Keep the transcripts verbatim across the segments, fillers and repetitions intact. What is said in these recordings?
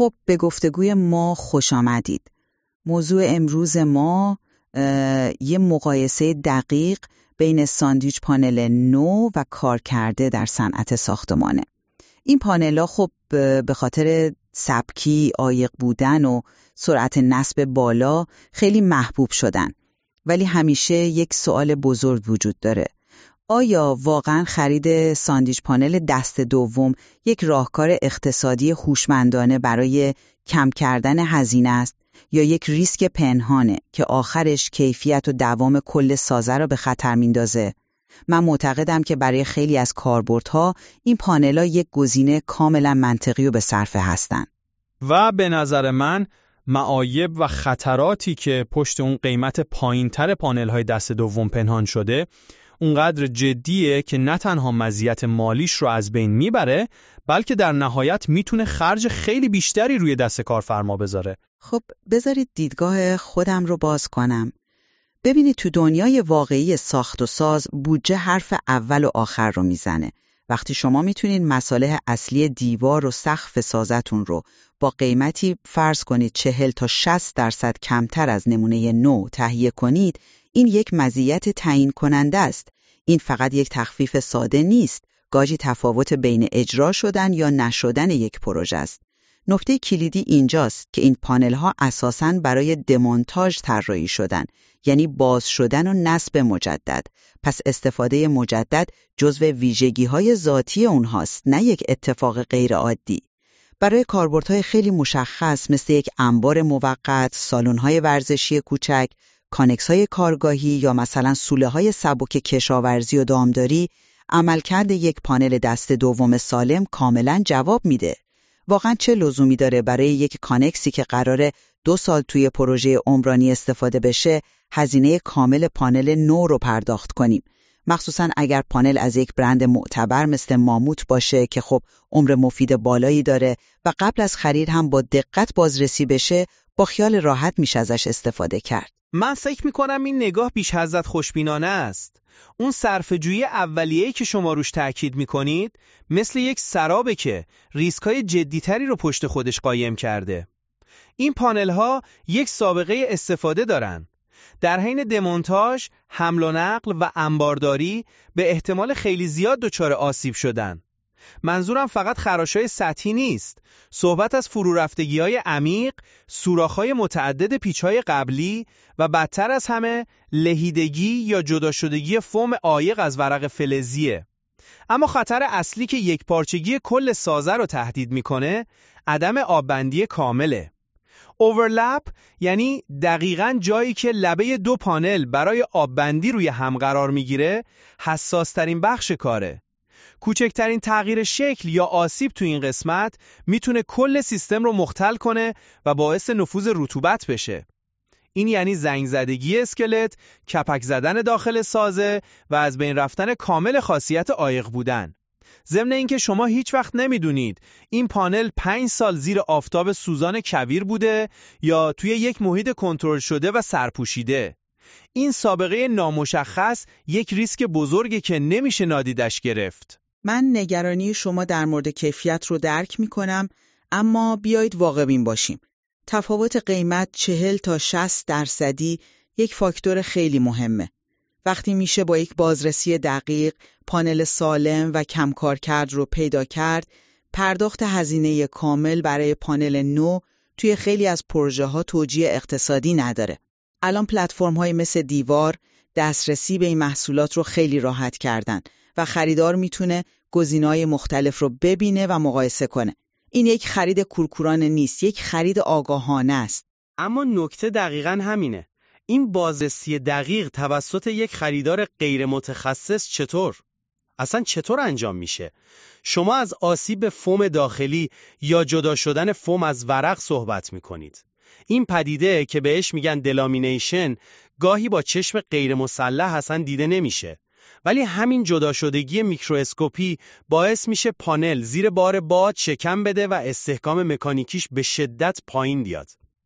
خب به گفتگوی ما خوش آمدید. موضوع امروز ما یه مقایسه دقیق بین ساندویچ پانل نو و کارکرده در صنعت ساختمانه. این پانل‌ها خب به خاطر سبکی، عایق بودن و سرعت نصب بالا خیلی محبوب شدن. ولی همیشه یک سوال بزرگ وجود داره. آیا واقعاً خرید ساندویچ پانل دست دوم یک راهکار اقتصادی هوشمندانه برای کم کردن هزینه است یا یک ریسک پنهانه که آخرش کیفیت و دوام کل سازه را به خطر میندازه؟ من معتقدم که برای خیلی از کاربردها این پانل‌ها یک گزینه کاملا منطقی و به صرفه هستن. و به نظر من معایب و خطراتی که پشت اون قیمت پایین‌تر پانل‌های دست دوم پنهان شده اونقدر جدیه که نه تنها مزیت مالیش رو از بین میبره، بلکه در نهایت میتونه خرج خیلی بیشتری روی دست کارفرما بذاره. خب بذارید دیدگاه خودم رو باز کنم. ببینید تو دنیای واقعی ساخت و ساز بودجه حرف اول و آخر رو میزنه. وقتی شما میتونید مصالح اصلی دیوار و سقف سازتون رو با قیمتی فرض کنید چهل تا شصت درصد کمتر از نمونه نو تهیه کنید، این یک مزیت تعیین کننده است. این فقط یک تخفیف ساده نیست، گاجی تفاوت بین اجرا شدن یا نشدن یک پروژه است. نکته کلیدی اینجاست که این پانل ها اساساً برای دمونتاژ طراحی شدن، یعنی باز شدن و نصب مجدد. پس استفاده مجدد جزو ویژگی های ذاتی اونهاست، نه یک اتفاق غیر عادی. برای کاربردهای خیلی مشخص مثل یک انبار موقت، سالن‌های ورزشی کوچک، کانکس‌های کارگاهی یا مثلا سوله‌های سبک کشاورزی و دامداری، عملکرد یک پانل دست دوم سالم کاملا جواب میده. واقعا چه لزومی داره برای یک کانکسی که قراره دو سال توی پروژه عمرانی استفاده بشه هزینه کامل پانل نو رو پرداخت کنیم؟ مخصوصا اگر پانل از یک برند معتبر مثل ماموت باشه که خب عمر مفید بالایی داره و قبل از خرید هم با دقت بازرسی بشه، با خیال راحت میشه ازش استفاده کرد. من فکر میکنم این نگاه بیش حضرت خوشبینانه است. اون صرفه‌جویی اولیه‌ای که شما روش تاکید میکنید مثل یک سرابه که ریسکای جدیتری رو پشت خودش قایم کرده. این پانل ها یک سابقه استفاده دارن. در حین دمونتاژ، حمل و نقل و انبارداری به احتمال خیلی زیاد دچار آسیب شدن. منظورم فقط خراش‌های سطحی نیست. صحبت از فرورفتگی‌های عمیق، سوراخ‌های متعدد پیچ‌های قبلی و بدتر از همه لهیدگی یا جدا شدگی فوم عایق از ورق فلزیه. اما خطر اصلی که یک پارچگی کل سازه رو تهدید می‌کنه، عدم آببندی کامله. اوورلپ یعنی دقیقاً جایی که لبه دو پانل برای آببندی روی هم قرار می‌گیره، حساس‌ترین بخش کاره. کوچکترین تغییر شکل یا آسیب تو این قسمت میتونه کل سیستم رو مختل کنه و باعث نفوذ رطوبت بشه. این یعنی زنگ زدگی اسکلت، کپک زدن داخل سازه و از بین رفتن کامل خاصیت عایق بودن. ضمن اینکه شما هیچ وقت نمیدونید این پانل پنج سال زیر آفتاب سوزان کویر بوده یا توی یک محیط کنترل شده و سرپوشیده. این سابقه نامشخص یک ریسک بزرگه که نمیشه نادیدش گرفت. من نگرانی شما در مورد کیفیت رو درک میکنم، اما بیایید واقع بین باشیم. تفاوت قیمت چهل تا شصت درصدی یک فاکتور خیلی مهمه. وقتی میشه با یک بازرسی دقیق پانل سالم و کم کارکرد رو پیدا کرد، پرداخت هزینه کامل برای پانل نو توی خیلی از پروژه ها توجیه اقتصادی نداره. الان پلتفرم های مثل دیوار دسترسی به این محصولات رو خیلی راحت کردن و خریدار میتونه گزینه‌های مختلف رو ببینه و مقایسه کنه. این یک خرید کورکورانه نیست، یک خرید آگاهانه است. اما نکته دقیقاً همینه. این بازرسی دقیق توسط یک خریدار غیر متخصص چطور؟ اصلا چطور انجام میشه؟ شما از آسیب فوم داخلی یا جدا شدن فوم از ورق صحبت میکنید. این پدیده که بهش میگن دلامینیشن گاهی با چشم غیر مسلح اصلا دیده نمیشه. ولی همین جدا شدگی میکرواسکوپی باعث میشه پانل زیر بار باد شکم بده و استحکام مکانیکیش به شدت پایین بیاد.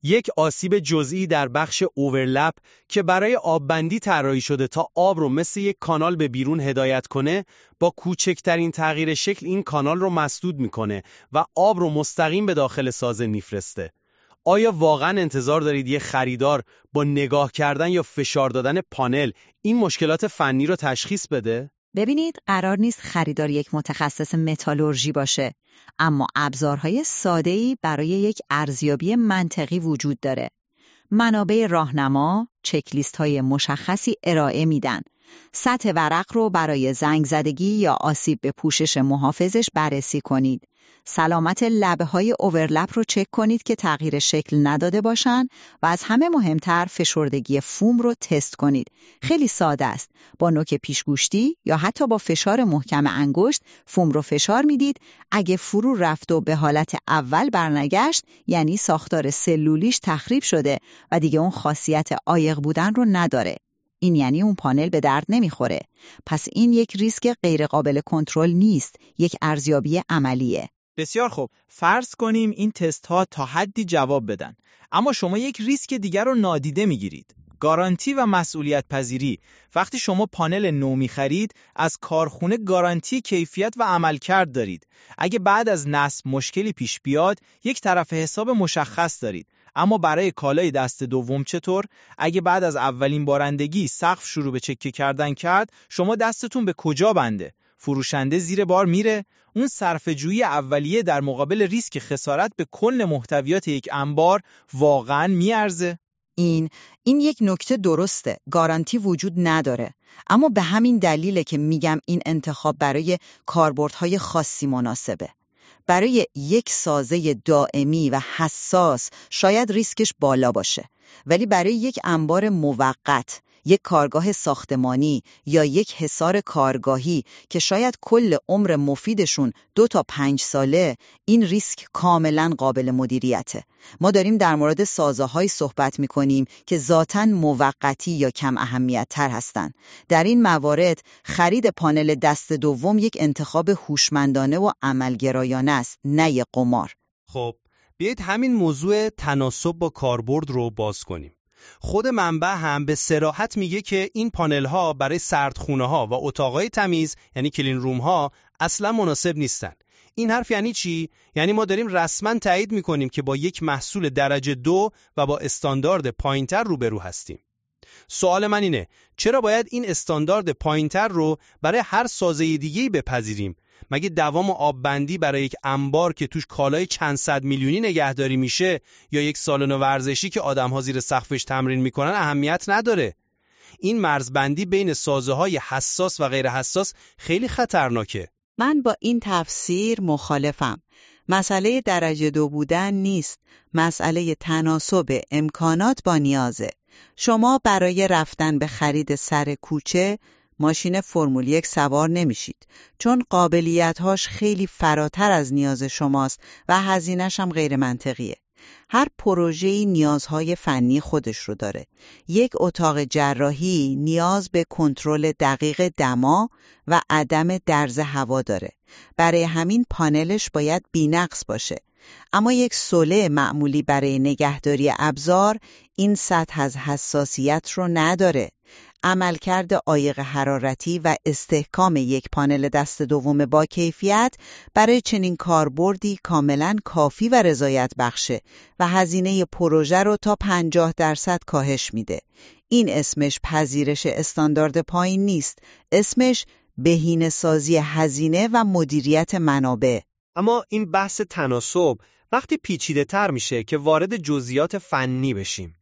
یک آسیب جزئی در بخش اوورلپ که برای آببندی طراحی شده تا آب رو مثل یک کانال به بیرون هدایت کنه، با کوچکترین تغییر شکل این کانال رو مسدود میکنه و آب رو مستقیم به داخل ساز میفرسته. آیا واقعا انتظار دارید یک خریدار با نگاه کردن یا فشار دادن پانل این مشکلات فنی رو تشخیص بده؟ ببینید، قرار نیست خریدار یک متخصص متالورژی باشه، اما ابزارهای ساده‌ای برای یک ارزیابی منطقی وجود داره. منابع راهنما، چکلیست‌های مشخصی ارائه میدن. سطح ورق رو برای زنگ زدگی یا آسیب به پوشش محافظش بررسی کنید. سلامت لبه‌های اوورلپ رو چک کنید که تغییر شکل نداده باشن و از همه مهمتر فشردگی فوم رو تست کنید. خیلی ساده است. با نوک پیشگوشتی یا حتی با فشار محکم انگشت فوم رو فشار میدید. اگه فرو رفت و به حالت اول برنگشت، یعنی ساختار سلولیش تخریب شده و دیگه اون خاصیت عایق بودن رو نداره. این یعنی اون پانل به درد نمیخوره. پس این یک ریسک غیرقابل کنترل نیست، یک ارزیابی عملیه. بسیار خوب، فرض کنیم این تست ها تا حدی جواب بدن، اما شما یک ریسک دیگر رو نادیده میگیرید. گارانتی و مسئولیت پذیری. وقتی شما پانل نو میخرید، از کارخونه گارانتی کیفیت و عملکرد دارید. اگه بعد از نصب مشکلی پیش بیاد، یک طرف حساب مشخص دارید. اما برای کالای دست دوم چطور؟ اگه بعد از اولین بارندگی سقف شروع به چکه کردن کرد، شما دستتون به کجا بنده؟ فروشنده زیر بار میره؟ اون صرفه‌جویی اولیه در مقابل ریسک خسارت به کل محتویات یک انبار واقعاً میارزه؟ این این یک نکته درسته. گارانتی وجود نداره. اما به همین دلیله که میگم این انتخاب برای کاربردهای خاصی مناسبه. برای یک سازه دائمی و حساس شاید ریسکش بالا باشه، ولی برای یک انبار موقت، یک کارگاه ساختمانی یا یک حصار کارگاهی که شاید کل عمر مفیدشون دو تا پنج ساله، این ریسک کاملا قابل مدیریته. ما داریم در مورد سازه‌های صحبت می‌کنیم که ذاتاً موقتی یا کم اهمیت تر هستن. در این موارد خرید پانل دست دوم یک انتخاب هوشمندانه و عملگرایانه است، نه یک قمار. خب، بیایید همین موضوع تناسب با کاربرد رو باز کنیم. خود منبع هم به صراحت میگه که این پانل ها برای سردخونه ها و اتاقای تمیز، یعنی کلین روم ها، اصلا مناسب نیستن. این حرف یعنی چی؟ یعنی ما داریم رسما تایید میکنیم که با یک محصول درجه دو و با استاندارد پایینتر روبرو هستیم. سوال من اینه، چرا باید این استاندارد پایینتر رو برای هر سازه دیگه‌ای بپذیریم؟ مگه دوام آببندی برای یک انبار که توش کالای چند صد میلیونی نگهداری میشه یا یک سالن ورزشی که آدم‌ها زیر سقفش تمرین میکنن اهمیت نداره؟ این مرزبندی بین سازه‌های حساس و غیر حساس خیلی خطرناکه. من با این تفسیر مخالفم. مسئله درجه دو بودن نیست، مسئله تناسب امکانات با نیازه. شما برای رفتن به خرید سر کوچه ماشین فرمول یک سوار نمیشید، چون قابلیت‌هاش خیلی فراتر از نیاز شماست و هزینه‌ش هم غیر منطقیه. هر پروژه‌ای نیازهای فنی خودش رو داره. یک اتاق جراحی نیاز به کنترل دقیق دما و عدم درز هوا داره. برای همین پانلش باید بی‌نقص باشه. اما یک سوله معمولی برای نگهداری ابزار این سطح از حساسیت رو نداره. عملکرد عایق حرارتی و استحکام یک پانل دست دوم با کیفیت برای چنین کاربردی کاملا کافی و رضایت بخشه و هزینه پروژه رو تا پنجاه درصد کاهش میده. این اسمش پذیرش استاندارد پایین نیست، اسمش بهینه‌سازی هزینه و مدیریت منابع. اما این بحث تناسب وقتی پیچیده تر میشه که وارد جزئیات فنی بشیم.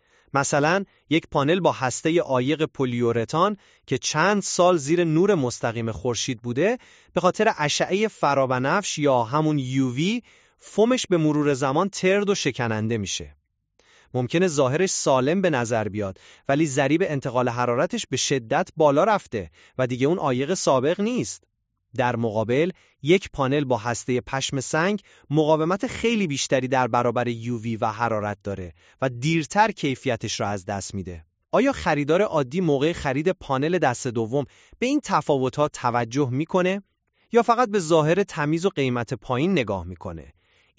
مثلا یک پانل با هسته عایق پلیورتان که چند سال زیر نور مستقیم خورشید بوده، به خاطر اشعه فرابنفش یا همون یو وی فومش به مرور زمان ترد و شکننده میشه. ممکنه ظاهرش سالم به نظر بیاد، ولی ضریب انتقال حرارتش به شدت بالا رفته و دیگه اون عایق سابق نیست. در مقابل یک پانل با هسته پشم سنگ مقاومت خیلی بیشتری در برابر یو وی و حرارت داره و دیرتر کیفیتش را از دست میده. آیا خریدار عادی موقع خرید پانل دست دوم به این تفاوت‌ها توجه میکنه یا فقط به ظاهر تمیز و قیمت پایین نگاه میکنه؟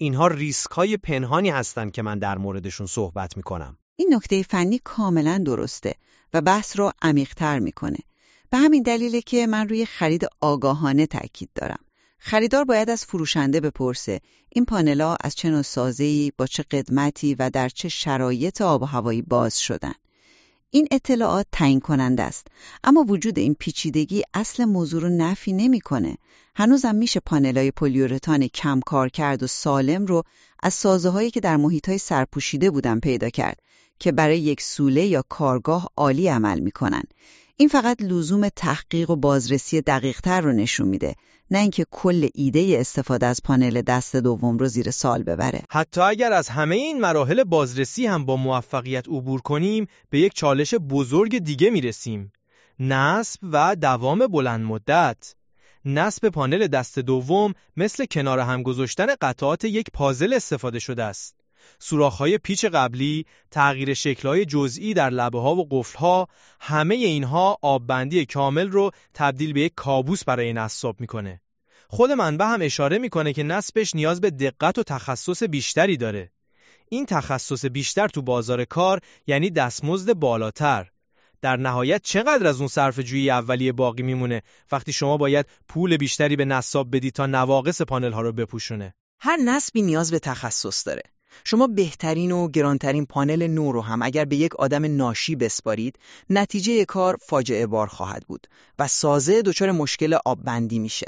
اینها ریسک‌های پنهانی هستن که من در موردشون صحبت میکنم. این نکته فنی کاملا درسته و بحث رو عمیق‌تر میکنه. به همین دلیله که من روی خرید آگاهانه تاکید دارم. خریدار باید از فروشنده بپرسه این پانل‌ها از چه نوع سازه‌ای، با چه قدمتی و در چه شرایط آب و هوایی باز شدن. این اطلاعات تعیین کننده است، اما وجود این پیچیدگی اصل موضوع رو نفی نمی‌کنه. هنوزم میشه پانل‌های پلیورتان کم کارکرد و سالم رو از سازه‌هایی که در محیط‌های سرپوشیده بودن پیدا کرد که برای یک سوله یا کارگاه عالی عمل می‌کنن. این فقط لزوم تحقیق و بازرسی دقیق‌تر رو نشون میده، نه اینکه کل ایده استفاده از پانل دست دوم رو زیر سوال ببره. حتی اگر از همه این مراحل بازرسی هم با موفقیت عبور کنیم، به یک چالش بزرگ دیگه میرسیم: نصب و دوام بلند مدت. نصب پانل دست دوم مثل کنار هم گذاشتن قطعات یک پازل استفاده شده است. سوراخ‌های پیچ قبلی، تغییر شکل‌های جزئی در لبه‌ها و قفل‌ها، همه اینها آببندی کامل رو تبدیل به یک کابوس برای نصاب می‌کنه. خود منبع هم اشاره می‌کنه که نصبش نیاز به دقت و تخصص بیشتری داره. این تخصص بیشتر تو بازار کار یعنی دستمزد بالاتر. در نهایت چقدر از اون صرفه‌جویی اولیه باقی میمونه وقتی شما باید پول بیشتری به نصاب بدی تا نواقص پانل‌ها رو بپوشونه؟ هر نصبی نیاز به تخصص داره. شما بهترین و گرانترین پانل نو رو هم اگر به یک آدم ناشی بسپارید، نتیجه کار فاجعه بار خواهد بود و سازه دچار مشکل آببندی میشه.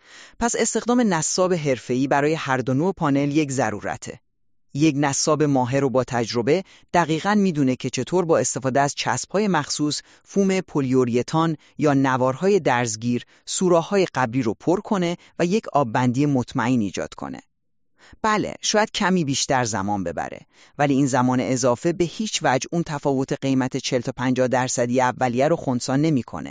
پس استخدام نصاب حرفه‌ای برای هر دو نوع پانل یک ضرورته. یک نصاب ماهر و با تجربه دقیقاً میدونه که چطور با استفاده از چسب‌های مخصوص، فوم پلیوریتان یا نوارهای درزگیر سوراخ‌های قبلی رو پر کنه و یک آببندی مطمئن ایجاد کنه. بله، شاید کمی بیشتر زمان ببره، ولی این زمان اضافه به هیچ وجه اون تفاوت قیمت چهل تا پنجاه درصدی اولیه رو خنثی نمی‌کنه.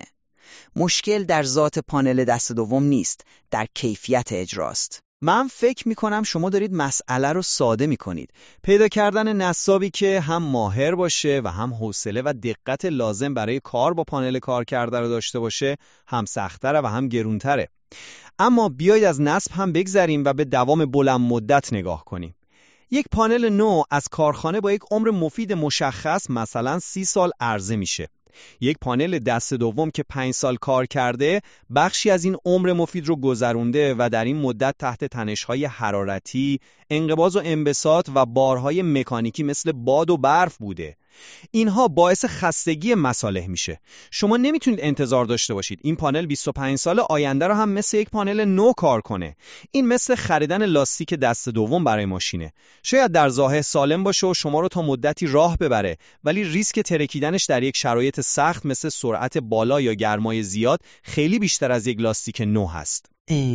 مشکل در ذات پانل دست دوم نیست، در کیفیت اجراست. من فکر میکنم شما دارید مسئله رو ساده میکنید. پیدا کردن نصابی که هم ماهر باشه و هم حوصله و دقت لازم برای کار با پانل کار کرده رو داشته باشه هم سخت‌تره و هم گرونتره. اما بیایید از نصب هم بگذریم و به دوام بلند مدت نگاه کنیم. یک پانل نو از کارخانه با یک عمر مفید مشخص مثلا سی سال عرضه میشه. یک پانل دست دوم که پنج سال کار کرده بخشی از این عمر مفید رو گذرونده و در این مدت تحت تنش‌های حرارتی، انقباض و انبساط و بارهای مکانیکی مثل باد و برف بوده. اینها باعث خستگی مصالح میشه. شما نمیتونید انتظار داشته باشید این پانل بیست و پنج سال آینده رو هم مثل یک پانل نو کار کنه. این مثل خریدن لاستیک دست دوم برای ماشینه. شاید در ظاهر سالم باشه و شما رو تا مدتی راه ببره، ولی ریسک ترکیدنش در یک شرایط سخت مثل سرعت بالا یا گرمای زیاد خیلی بیشتر از یک لاستیک نو هست.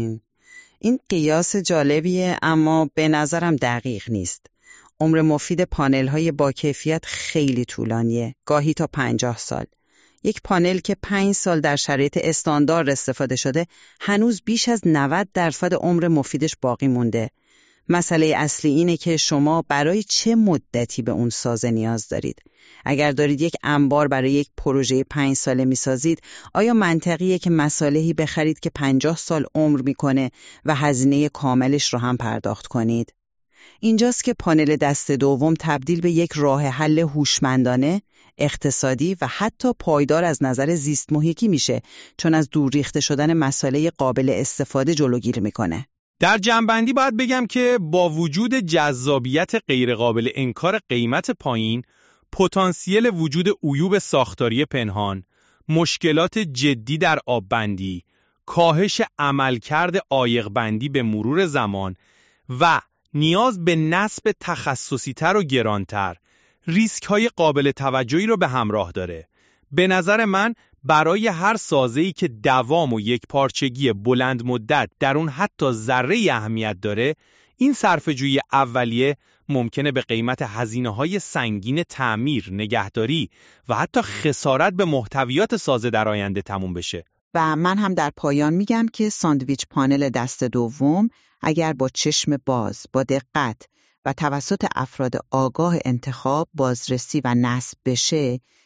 این قیاس جالبیه، اما به نظرم دقیق نیست. عمر مفید پانل‌های با کیفیت خیلی طولانیه، گاهی تا پنجاه سال. یک پانل که پنج سال در شرایط استاندارد استفاده شده، هنوز بیش از نود درصد عمر مفیدش باقی مونده. مسئله اصلی اینه که شما برای چه مدتی به اون سازه نیاز دارید. اگر دارید یک انبار برای یک پروژه پنج ساله میسازید، آیا منطقیه که مصالحی بخرید که پنجاه سال عمر میکنه و هزینه کاملش رو هم پرداخت کنید؟ اینجاست که پانل دست دوم تبدیل به یک راه حل هوشمندانه، اقتصادی و حتی پایدار از نظر زیست محیطی میشه، چون از دور ریخته شدن مساله قابل استفاده جلوگیری میکنه. در جمع‌بندی باید بگم که با وجود جذابیت غیرقابل انکار قیمت پایین، پتانسیل وجود عیوب ساختاری پنهان، مشکلات جدی در آببندی، کاهش عملکرد عایق‌بندی به مرور زمان و نیاز به نصب تخصصی‌تر و گرانتر، ریسک‌های قابل توجهی رو به همراه داره. به نظر من برای هر سازه‌ای که دوام و یک پارچگی بلند مدت در اون حتی ذره اهمیت داره، این صرفه‌جویی اولیه ممکنه به قیمت هزینه‌های سنگین تعمیر، نگهداری و حتی خسارت به محتویات سازه در آینده تموم بشه. و من هم در پایان میگم که ساندویچ پانل دست دوم اگر با چشم باز، با دقت و توسط افراد آگاه انتخاب، بازرسی و نصب بشه،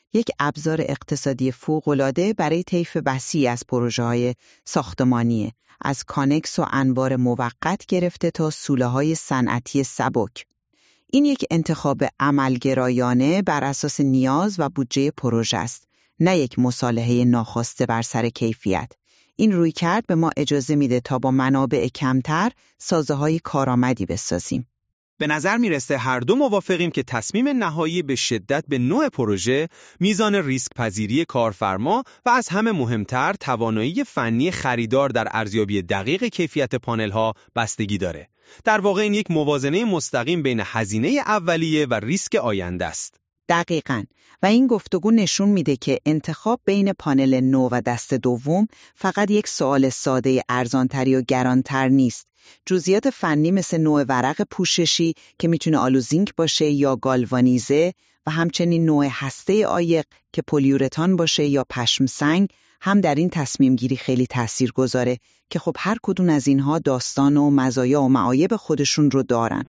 یک ابزار اقتصادی فوق‌العاده برای طیف وسیعی از پروژه‌های ساختمانیه، از کانکس و انبار موقت گرفته تا سوله‌های صنعتی سبک. این یک انتخاب عملگرایانه بر اساس نیاز و بودجه پروژه است، نه یک مصالحه ناخواسته بر سر کیفیت. این رویکرد به ما اجازه میده تا با منابع کمتر سازه‌های کارآمدی بسازیم. به نظر میرسه هر دو موافقیم که تصمیم نهایی به شدت به نوع پروژه، میزان ریسک پذیری کارفرما و از همه مهمتر توانایی فنی خریدار در ارزیابی دقیق کیفیت پانل‌ها بستگی داره. در واقع این یک موازنه مستقیم بین هزینه اولیه و ریسک آینده است. دقیقاً. و این گفتگو نشون میده که انتخاب بین پانل نو و دست دوم فقط یک سوال ساده ارزانتری و گرانتر نیست. جزئیات فنی مثل نوع ورق پوششی که میتونه آلوزینک باشه یا گالوانیزه و همچنین نوع هسته عایق که پلیورتان باشه یا پشم سنگ هم در این تصمیم گیری خیلی تأثیر گذاره که خب هر کدوم از اینها داستان و مزایا و معایب خودشون رو دارن.